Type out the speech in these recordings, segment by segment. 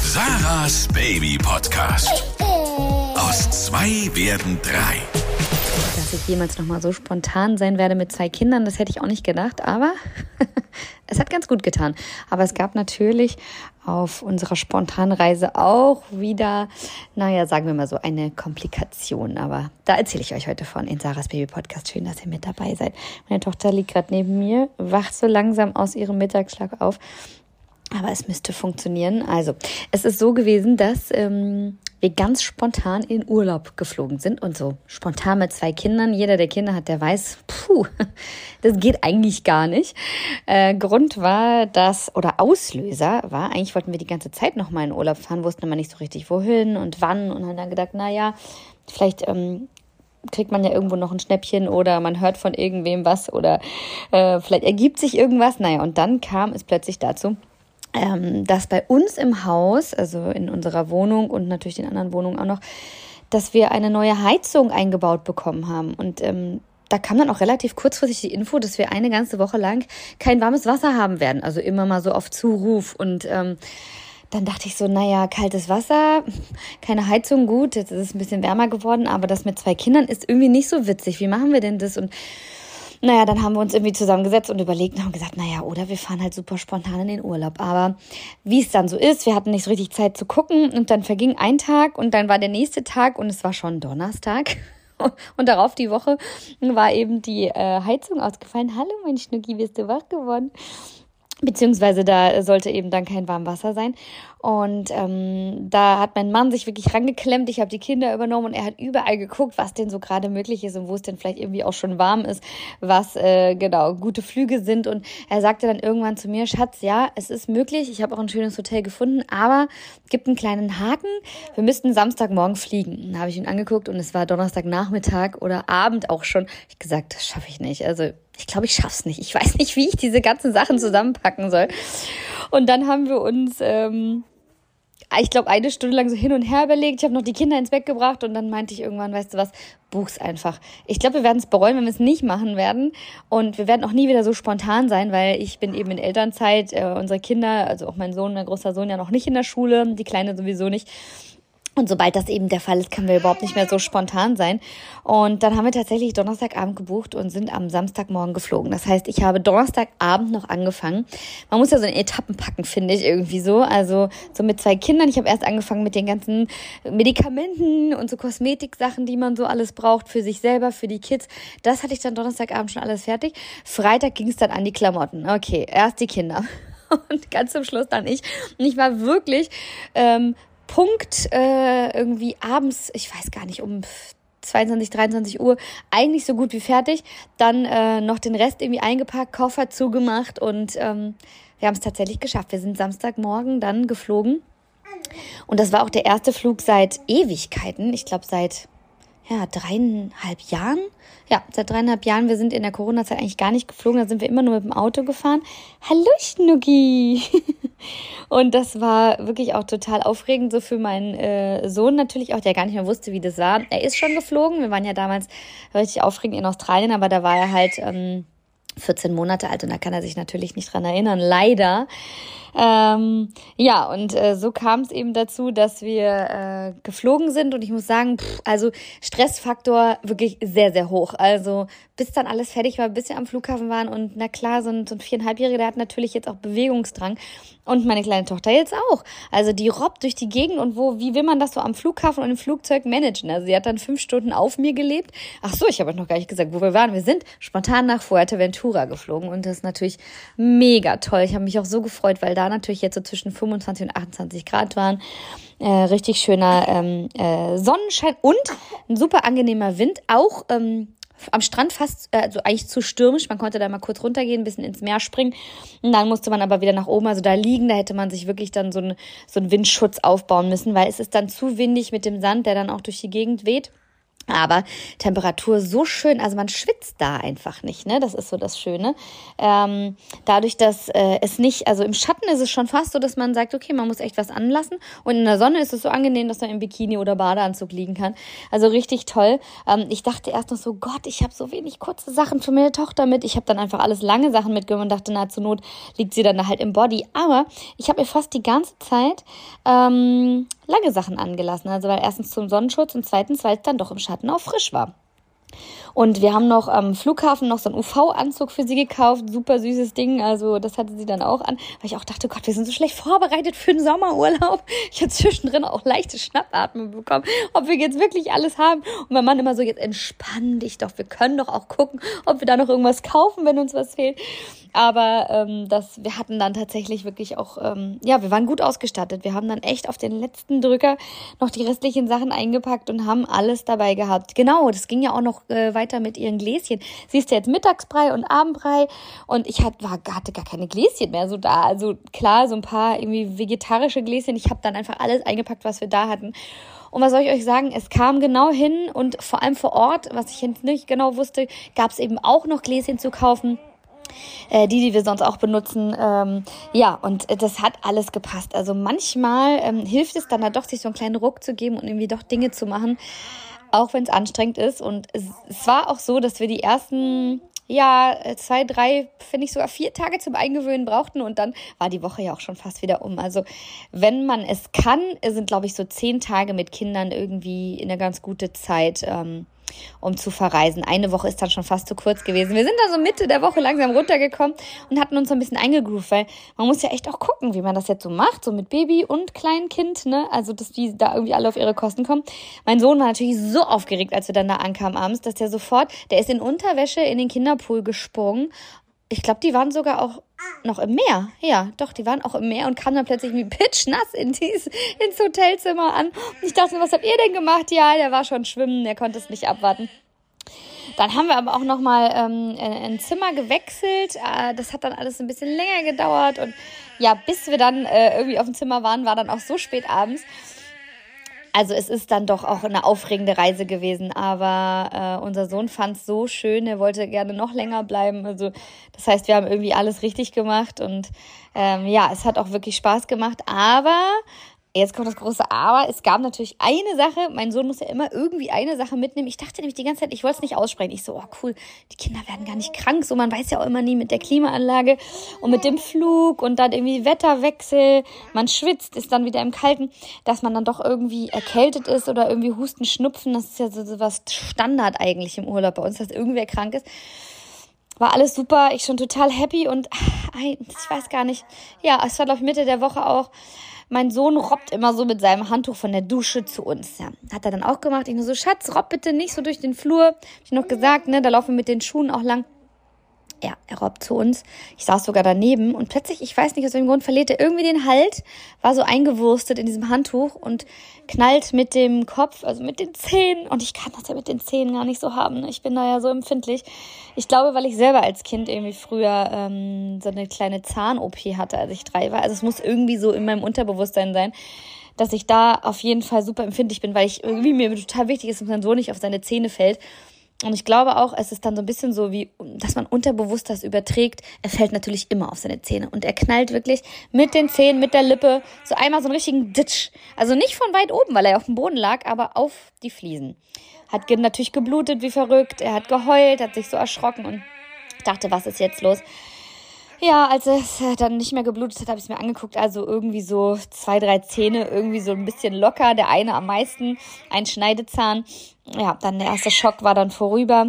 Sarahs Baby Podcast. Aus 2 werden 3. Dass ich jemals nochmal so spontan sein werde mit 2 Kindern, das hätte ich auch nicht gedacht, aber es hat ganz gut getan. Aber es gab natürlich auf unserer Spontanreise auch wieder, sagen wir mal so, eine Komplikation. Aber da erzähle ich euch heute von in Sarahs Baby Podcast. Schön, dass ihr mit dabei seid. Meine Tochter liegt gerade neben mir, wacht so langsam aus ihrem Mittagsschlaf auf. Aber es müsste funktionieren. Also, es ist so gewesen, dass wir ganz spontan in Urlaub geflogen sind und so spontan mit 2 Kindern. Jeder, der Kinder hat, der weiß, das geht eigentlich gar nicht. Grund war Auslöser war, eigentlich wollten wir die ganze Zeit noch mal in Urlaub fahren, wussten aber nicht so richtig wohin und wann und haben dann gedacht, vielleicht kriegt man ja irgendwo noch ein Schnäppchen oder man hört von irgendwem was oder vielleicht ergibt sich irgendwas. Und dann kam es plötzlich dazu, dass bei uns im Haus, also in unserer Wohnung und natürlich in anderen Wohnungen auch noch, dass wir eine neue Heizung eingebaut bekommen haben. Und da kam dann auch relativ kurzfristig die Info, dass wir eine ganze Woche lang kein warmes Wasser haben werden. Also immer mal so auf Zuruf. Und dann dachte ich so, kaltes Wasser, keine Heizung, gut, jetzt ist es ein bisschen wärmer geworden, aber das mit 2 Kindern ist irgendwie nicht so witzig. Wie machen wir denn das? Und dann haben wir uns irgendwie zusammengesetzt und überlegt und haben gesagt, oder wir fahren halt super spontan in den Urlaub. Aber wie es dann so ist, wir hatten nicht so richtig Zeit zu gucken und dann verging ein Tag und dann war der nächste Tag und es war schon Donnerstag. Und darauf die Woche war eben die Heizung ausgefallen. Hallo, mein Schnucki, bist du wach geworden? Beziehungsweise da sollte eben dann kein warmes Wasser sein. Und da hat mein Mann sich wirklich rangeklemmt. Ich habe die Kinder übernommen und er hat überall geguckt, was denn so gerade möglich ist und wo es denn vielleicht irgendwie auch schon warm ist, was gute Flüge sind. Und er sagte dann irgendwann zu mir, Schatz, ja, es ist möglich. Ich habe auch ein schönes Hotel gefunden, aber es gibt einen kleinen Haken. Wir müssten Samstagmorgen fliegen. Dann habe ich ihn angeguckt und es war Donnerstagnachmittag oder Abend auch schon. Ich habe gesagt, das schaffe ich nicht. Also ich glaube, ich schaff's nicht. Ich weiß nicht, wie ich diese ganzen Sachen zusammenpacken soll. Und dann haben wir uns, ich glaube, 1 Stunde lang so hin und her überlegt. Ich habe noch die Kinder ins Bett gebracht und dann meinte ich irgendwann, weißt du was, buch's einfach. Ich glaube, wir werden es bereuen, wenn wir es nicht machen werden. Und wir werden auch nie wieder so spontan sein, weil ich bin eben in Elternzeit. Unsere Kinder, also auch mein Sohn, mein großer Sohn ja noch nicht in der Schule, die Kleine sowieso nicht. Und sobald das eben der Fall ist, können wir überhaupt nicht mehr so spontan sein. Und dann haben wir tatsächlich Donnerstagabend gebucht und sind am Samstagmorgen geflogen. Das heißt, ich habe Donnerstagabend noch angefangen. Man muss ja so in Etappen packen, finde ich irgendwie so. Also so mit 2 Kindern. Ich habe erst angefangen mit den ganzen Medikamenten und so Kosmetiksachen, die man so alles braucht für sich selber, für die Kids. Das hatte ich dann Donnerstagabend schon alles fertig. Freitag ging es dann an die Klamotten. Okay, erst die Kinder und ganz zum Schluss dann ich. Und ich war wirklich Punkt irgendwie abends, ich weiß gar nicht, um 22, 23 Uhr, eigentlich so gut wie fertig. Dann noch den Rest irgendwie eingepackt, Koffer zugemacht und wir haben es tatsächlich geschafft. Wir sind Samstagmorgen dann geflogen und das war auch der erste Flug seit Ewigkeiten. Ich glaube seit 3,5 Jahren. Ja, seit 3,5 Jahren. Wir sind in der Corona-Zeit eigentlich gar nicht geflogen. Da sind wir immer nur mit dem Auto gefahren. Hallo Schnucki! Und das war wirklich auch total aufregend, so für meinen Sohn natürlich auch, der gar nicht mehr wusste, wie das war. Er ist schon geflogen. Wir waren ja damals richtig aufregend in Australien, aber da war er halt 14 Monate alt und da kann er sich natürlich nicht dran erinnern, leider. So kam es eben dazu, dass wir geflogen sind und ich muss sagen, also Stressfaktor wirklich sehr, sehr hoch. Also bis dann alles fertig war, bis wir am Flughafen waren und na klar, so ein 4,5-Jähriger, der hat natürlich jetzt auch Bewegungsdrang und meine kleine Tochter jetzt auch. Also die robbt durch die Gegend und wie will man das so am Flughafen und im Flugzeug managen? Also sie hat dann 5 Stunden auf mir gelebt. Ach so, ich habe noch gar nicht gesagt, wo wir waren. Wir sind spontan nach Fuerteventura geflogen und das ist natürlich mega toll. Ich habe mich auch so gefreut, weil da natürlich jetzt so zwischen 25 und 28 Grad waren. Richtig schöner Sonnenschein und ein super angenehmer Wind. Auch am Strand fast, also eigentlich zu stürmisch. Man konnte da mal kurz runtergehen, ein bisschen ins Meer springen. Und dann musste man aber wieder nach oben, also da liegen. Da hätte man sich wirklich dann so einen Windschutz aufbauen müssen, weil es ist dann zu windig mit dem Sand, der dann auch durch die Gegend weht. Aber Temperatur so schön, also man schwitzt da einfach nicht, ne? Das ist so das Schöne. Dadurch, dass es nicht, also im Schatten ist es schon fast so, dass man sagt, okay, man muss echt was anlassen. Und in der Sonne ist es so angenehm, dass man im Bikini oder Badeanzug liegen kann. Also richtig toll. Ich dachte erst noch so, Gott, ich habe so wenig kurze Sachen für meine Tochter mit. Ich habe dann einfach alles lange Sachen mitgenommen und dachte, na, zur Not liegt sie dann halt im Body. Aber ich habe mir fast die ganze Zeit lange Sachen angelassen. Also weil erstens zum Sonnenschutz und zweitens, weil es dann doch im Schatten auch frisch war. Und wir haben noch am Flughafen noch so einen UV-Anzug für sie gekauft. Super süßes Ding. Also das hatte sie dann auch an. Weil ich auch dachte, Gott, wir sind so schlecht vorbereitet für den Sommerurlaub. Ich habe zwischendrin auch leichte Schnappatmung bekommen, ob wir jetzt wirklich alles haben. Und mein Mann immer so, jetzt entspann dich doch. Wir können doch auch gucken, ob wir da noch irgendwas kaufen, wenn uns was fehlt. Aber wir hatten dann tatsächlich wirklich auch, wir waren gut ausgestattet. Wir haben dann echt auf den letzten Drücker noch die restlichen Sachen eingepackt und haben alles dabei gehabt. Genau, das ging ja auch noch weiter mit ihren Gläschen. Siehst du jetzt Mittagsbrei und Abendbrei und ich hatte gar keine Gläschen mehr so da. Also klar, so ein paar irgendwie vegetarische Gläschen. Ich habe dann einfach alles eingepackt, was wir da hatten. Und was soll ich euch sagen, es kam genau hin und vor allem vor Ort, was ich jetzt nicht genau wusste, gab es eben auch noch Gläschen zu kaufen. Die wir sonst auch benutzen. Und das hat alles gepasst. Also manchmal hilft es dann doch, sich so einen kleinen Ruck zu geben und irgendwie doch Dinge zu machen, auch wenn es anstrengend ist. Und es war auch so, dass wir die ersten 2, 3, finde ich sogar 4 Tage zum Eingewöhnen brauchten und dann war die Woche ja auch schon fast wieder um. Also wenn man es kann, sind, glaube ich, so 10 Tage mit Kindern irgendwie eine ganz gute Zeit, um zu verreisen. Eine Woche ist dann schon fast zu kurz gewesen. Wir sind da so Mitte der Woche langsam runtergekommen und hatten uns so ein bisschen eingegroovt, weil man muss ja echt auch gucken, wie man das jetzt so macht, so mit Baby und kleinem Kind, ne? Also, dass die da irgendwie alle auf ihre Kosten kommen. Mein Sohn war natürlich so aufgeregt, als wir dann da ankamen abends, dass der ist in Unterwäsche in den Kinderpool gesprungen. Ich glaube, die waren sogar auch noch im Meer. Ja, doch, die waren auch im Meer und kamen dann plötzlich wie pitschnass ins Hotelzimmer an. Und ich dachte, was habt ihr denn gemacht? Ja, der war schon schwimmen, der konnte es nicht abwarten. Dann haben wir aber auch nochmal ein Zimmer gewechselt. Das hat dann alles ein bisschen länger gedauert. Und ja, bis wir dann irgendwie auf dem Zimmer waren, war dann auch so spät abends. Also es ist dann doch auch eine aufregende Reise gewesen, aber unser Sohn fand es so schön, er wollte gerne noch länger bleiben. Also das heißt, wir haben irgendwie alles richtig gemacht und es hat auch wirklich Spaß gemacht, aber jetzt kommt das große Aber. Es gab natürlich eine Sache, mein Sohn muss ja immer irgendwie eine Sache mitnehmen. Ich dachte nämlich die ganze Zeit, ich wollte es nicht aussprechen. Ich so, oh cool, die Kinder werden gar nicht krank. So, man weiß ja auch immer nie mit der Klimaanlage und mit dem Flug und dann irgendwie Wetterwechsel. Man schwitzt, ist dann wieder im Kalten, dass man dann doch irgendwie erkältet ist oder irgendwie Husten, Schnupfen. Das ist ja so was Standard eigentlich im Urlaub bei uns, dass irgendwer krank ist. War alles super, ich schon total happy und ich weiß gar nicht. Ja, es war glaube ich Mitte der Woche auch. Mein Sohn robbt immer so mit seinem Handtuch von der Dusche zu uns. Ja, hat er dann auch gemacht. Ich nur so, Schatz, robb bitte nicht so durch den Flur. Hab ich noch gesagt, ne, da laufen wir mit den Schuhen auch lang. Ja, er robbt zu uns. Ich saß sogar daneben und plötzlich, ich weiß nicht, aus welchem Grund, verliert er irgendwie den Halt, war so eingewurstet in diesem Handtuch und knallt mit dem Kopf, also mit den Zähnen. Und ich kann das ja mit den Zähnen gar nicht so haben. Ich bin da ja so empfindlich. Ich glaube, weil ich selber als Kind irgendwie früher so eine kleine Zahn-OP hatte, als ich 3 war. Also es muss irgendwie so in meinem Unterbewusstsein sein, dass ich da auf jeden Fall super empfindlich bin, weil ich irgendwie mir total wichtig ist, dass mein Sohn nicht auf seine Zähne fällt. Und ich glaube auch, es ist dann so ein bisschen so wie, dass man unterbewusst das überträgt. Er fällt natürlich immer auf seine Zähne und er knallt wirklich mit den Zähnen, mit der Lippe, so einmal so einen richtigen Ditsch. Also nicht von weit oben, weil er auf dem Boden lag, aber auf die Fliesen. Hat natürlich geblutet wie verrückt, er hat geheult, hat sich so erschrocken und dachte, was ist jetzt los? Ja, als es dann nicht mehr geblutet hat, habe ich es mir angeguckt. Also irgendwie so 2, 3 Zähne, irgendwie so ein bisschen locker. Der eine am meisten, ein Schneidezahn. Ja, dann der erste Schock war dann vorüber.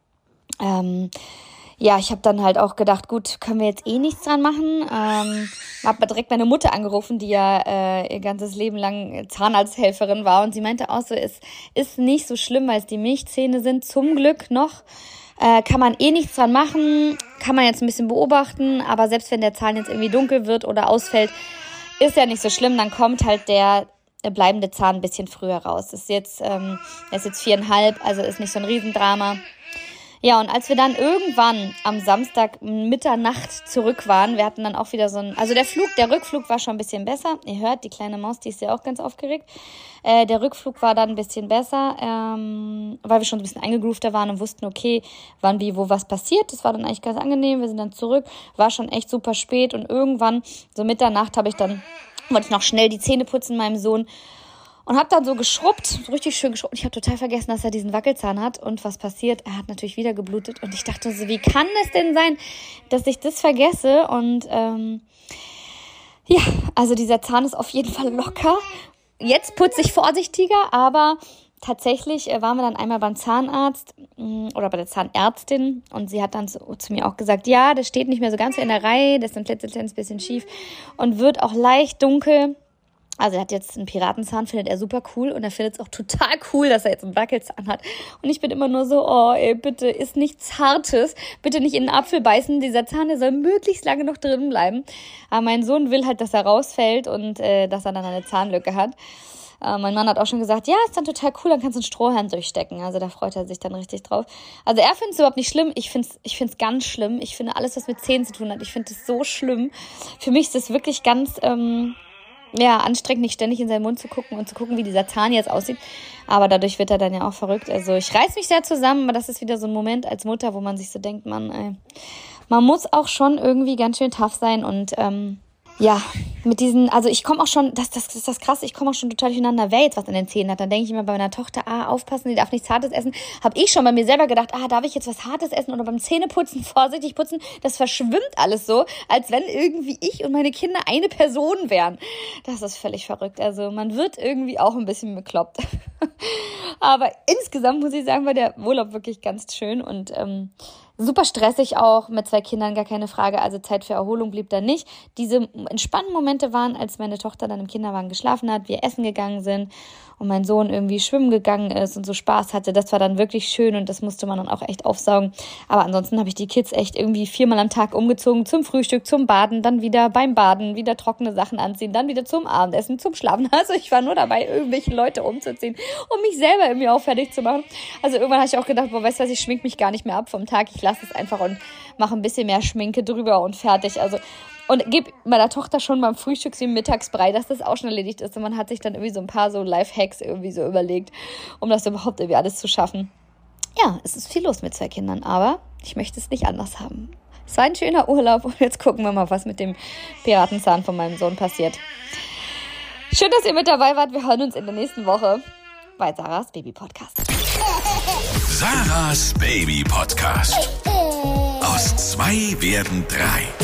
Ich habe dann halt auch gedacht, gut, können wir jetzt nichts dran machen. Habe direkt meine Mutter angerufen, die ja ihr ganzes Leben lang Zahnarzthelferin war. Und sie meinte auch so, es ist nicht so schlimm, weil es die Milchzähne sind. Zum Glück noch. Kann man nichts dran machen, kann man jetzt ein bisschen beobachten, aber selbst wenn der Zahn jetzt irgendwie dunkel wird oder ausfällt, ist ja nicht so schlimm, dann kommt halt der bleibende Zahn ein bisschen früher raus. Er ist jetzt 4,5, also ist nicht so ein Riesendrama. Ja, und als wir dann irgendwann am Samstag Mitternacht zurück waren, wir hatten dann auch wieder also der Rückflug war schon ein bisschen besser. Ihr hört, die kleine Maus, die ist ja auch ganz aufgeregt. Der Rückflug war dann ein bisschen besser, weil wir schon ein bisschen eingegroovter waren und wussten, okay, wann, wie, wo was passiert. Das war dann eigentlich ganz angenehm. Wir sind dann zurück, war schon echt super spät und irgendwann, so Mitternacht, wollte ich noch schnell die Zähne putzen meinem Sohn. Und habe dann so geschrubbt, so richtig schön geschrubbt. Ich habe total vergessen, dass er diesen Wackelzahn hat. Und was passiert? Er hat natürlich wieder geblutet. Und ich dachte so, wie kann es denn sein, dass ich das vergesse? Und ja, also dieser Zahn ist auf jeden Fall locker. Jetzt putze ich vorsichtiger, aber tatsächlich waren wir dann einmal beim Zahnarzt oder bei der Zahnärztin. Und sie hat dann zu mir auch gesagt, ja, das steht nicht mehr so ganz in der Reihe. Das ist ein klitzekleines bisschen schief und wird auch leicht dunkel. Also er hat jetzt einen Piratenzahn, findet er super cool und er findet es auch total cool, dass er jetzt einen Wackelzahn hat. Und ich bin immer nur so, oh ey, bitte, isst nichts Hartes, bitte nicht in den Apfel beißen, dieser Zahn, der soll möglichst lange noch drin bleiben. Aber mein Sohn will halt, dass er rausfällt und dass er dann eine Zahnlücke hat. Mein Mann hat auch schon gesagt, ja, ist dann total cool, dann kannst du einen Strohhalm durchstecken. Also da freut er sich dann richtig drauf. Also er findet es überhaupt nicht schlimm, ich find's ganz schlimm. Ich finde alles, was mit Zähnen zu tun hat, ich finde es so schlimm. Für mich ist es wirklich ganz anstrengend, nicht ständig in seinen Mund zu gucken und zu gucken, wie dieser Zahn jetzt aussieht. Aber dadurch wird er dann ja auch verrückt. Also ich reiß mich sehr zusammen, aber das ist wieder so ein Moment als Mutter, wo man sich so denkt, man muss auch schon irgendwie ganz schön tough sein und mit diesen, also ich komme auch schon, das ist das Krasse, ich komme auch schon total durcheinander, wer jetzt was in den Zähnen hat. Dann denke ich immer bei meiner Tochter, aufpassen, die darf nichts Hartes essen. Habe ich schon bei mir selber gedacht, darf ich jetzt was Hartes essen oder beim Zähneputzen vorsichtig putzen? Das verschwimmt alles so, als wenn irgendwie ich und meine Kinder eine Person wären. Das ist völlig verrückt. Also man wird irgendwie auch ein bisschen bekloppt. Aber insgesamt muss ich sagen, war der Urlaub wirklich ganz schön und super stressig auch mit 2 Kindern, gar keine Frage. Also Zeit für Erholung blieb da nicht. Diese entspannten Momente waren, als meine Tochter dann im Kinderwagen geschlafen hat, wir essen gegangen sind und mein Sohn irgendwie schwimmen gegangen ist und so Spaß hatte. Das war dann wirklich schön und das musste man dann auch echt aufsaugen. Aber ansonsten habe ich die Kids echt irgendwie 4-mal am Tag umgezogen, zum Frühstück, zum Baden, dann wieder beim Baden, wieder trockene Sachen anziehen, dann wieder zum Abendessen, zum Schlafen. Also ich war nur dabei, irgendwelche Leute umzuziehen, um mich selber irgendwie auch fertig zu machen. Also irgendwann habe ich auch gedacht, weißt du was, ich schmink mich gar nicht mehr ab vom Tag. Ich lasse es einfach und mache ein bisschen mehr Schminke drüber und fertig. Also und gebe meiner Tochter schon beim Frühstück so Mittagsbrei, dass das auch schon erledigt ist. Und man hat sich dann irgendwie so ein paar so Life-Hacks irgendwie so überlegt, um das überhaupt irgendwie alles zu schaffen. Ja, es ist viel los mit 2 Kindern, aber ich möchte es nicht anders haben. Es war ein schöner Urlaub und jetzt gucken wir mal, was mit dem Piratenzahn von meinem Sohn passiert. Schön, dass ihr mit dabei wart. Wir hören uns in der nächsten Woche bei Sarahs Baby Podcast. Sarahs Baby Podcast. Aus 2 werden 3.